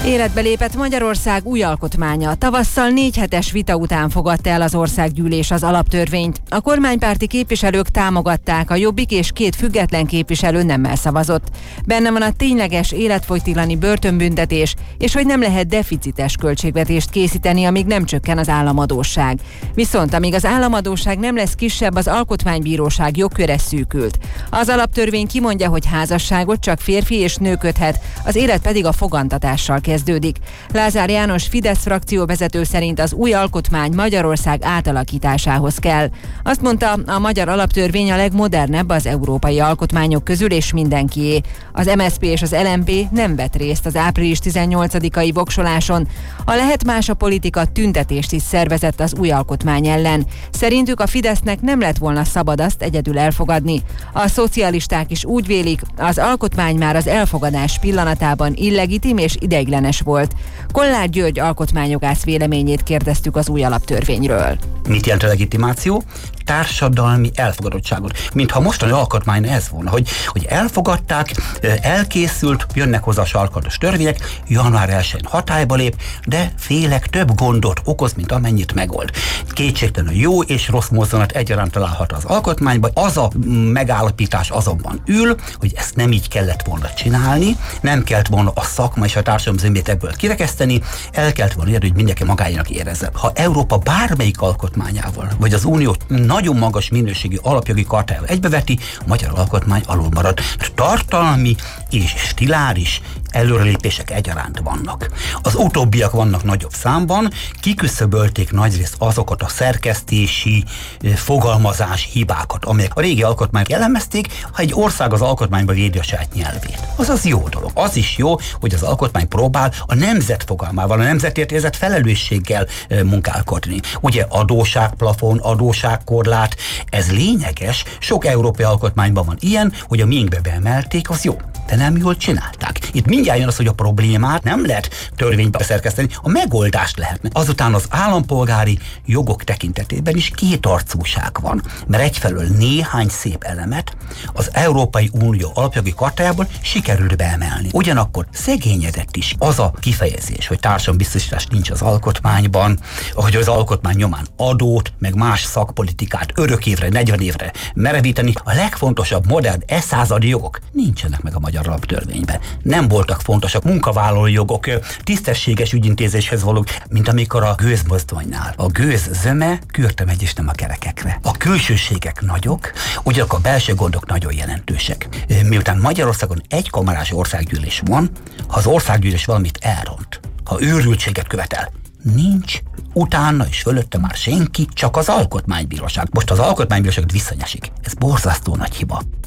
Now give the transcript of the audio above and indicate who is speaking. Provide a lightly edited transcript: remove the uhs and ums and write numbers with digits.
Speaker 1: Életbe lépett Magyarország új alkotmánya. Tavasszal 4 hetes vita után fogadta el az országgyűlés az alaptörvényt. A kormánypárti képviselők támogatták, a Jobbik és 2 független képviselő nemmel szavazott. Benne van a tényleges életfogytiglani börtönbüntetés, és hogy nem lehet deficites költségvetést készíteni, amíg nem csökken az államadósság. Viszont amíg az államadósság nem lesz kisebb, az alkotmánybíróság jogköre szűkült. Az alaptörvény kimondja, hogy házasságot csak férfi és nő köthet, az élet pedig a fogantatással kezdődik. Lázár János Fidesz frakcióvezető szerint az új alkotmány Magyarország átalakításához kell. Azt mondta, a magyar alaptörvény a legmodernebb az európai alkotmányok közül, és mindenkié. Az MSZP és az LMP nem vett részt az április 18-ai voksoláson. A Lehet más a politika tüntetést is szervezett az új alkotmány ellen. Szerintük a Fidesznek nem lett volna szabad azt egyedül elfogadni. A szocialisták is úgy vélik, az alkotmány már az elfogadás pillanatában illegitim és ideiglenes volt. Kollár György alkotmányjogász véleményét kérdeztük az új alaptörvényről.
Speaker 2: Mit jelent a legitimáció? Társadalmi elfogadottságot. Mintha mostani alkotmány ez volna, hogy elfogadták, elkészült, jönnek hozzá a sarkalatos törvények, január 1-én hatályba lép, de félek több gondot okoz, mint amennyit megold. Kétségtelenül jó és rossz mozzanat egyaránt találhat az alkotmányban. Az a megállapítás azonban ül, hogy ezt nem így kellett volna csinálni, nem kellett volna a szakma és a társadalom zömét ebből kirekeszteni, el kellett volna érni, hogy mindenki magáénak érezze. Ha Európa bármelyik alkotmányával, vagy az Unió nagyon magas minőségű alapjogi chartájával egybeveti, a magyar alkotmány alul marad. Tartalmi és stiláris előrelépések egyaránt vannak. Az utóbbiak vannak nagyobb számban, kiküszöbölték nagyrészt azokat a szerkesztési, fogalmazás hibákat, amelyek a régi alkotmányt jellemezték. Ha egy ország az alkotmányba védi a saját nyelvét, az jó dolog. Az is jó, hogy az alkotmány próbál a nemzet fogalmával, a nemzetért érzett felelősséggel munkálkodni. Ugye adósságplafon, adósságkorlát, ez lényeges, sok európai alkotmányban van ilyen, hogy a miénkbe beemelték, az jó, de nem jól csinálták. Itt mindjárt jön az, hogy a problémát nem lehet törvénybe szerkeszteni, a megoldást lehetne. Azután az állampolgári jogok tekintetében is kétarcúság van, mert egyfelől néhány szép elemet az Európai Unió alapjogi chartájából sikerült beemelni. Ugyanakkor szegényedett is az a kifejezés, hogy társadalombiztosítás nincs az alkotmányban, hogy az alkotmány nyomán adót, meg más szakpolitikát 5 évre, 40 évre merevíteni. A legfontosabb modern századi jogok nincsenek meg a magyar alaptörvényben. Nem voltak fontosak munkavállalói jogok, tisztességes ügyintézéshez valók, mint amikor a gőzmozdonynál. A gőz zöme kürte megy és nem a kerekekre. A külsőségek nagyok, ugyanakkor a belső gondok nagyon jelentősek. Miután Magyarországon egy kamarás országgyűlés van, ha az országgyűlés valamit elront, ha őrültséget követel, nincs utána és fölötte már senki, csak az alkotmánybíróság. Most az alkotmánybíróság visszanyesik. Ez borzasztó nagy hiba.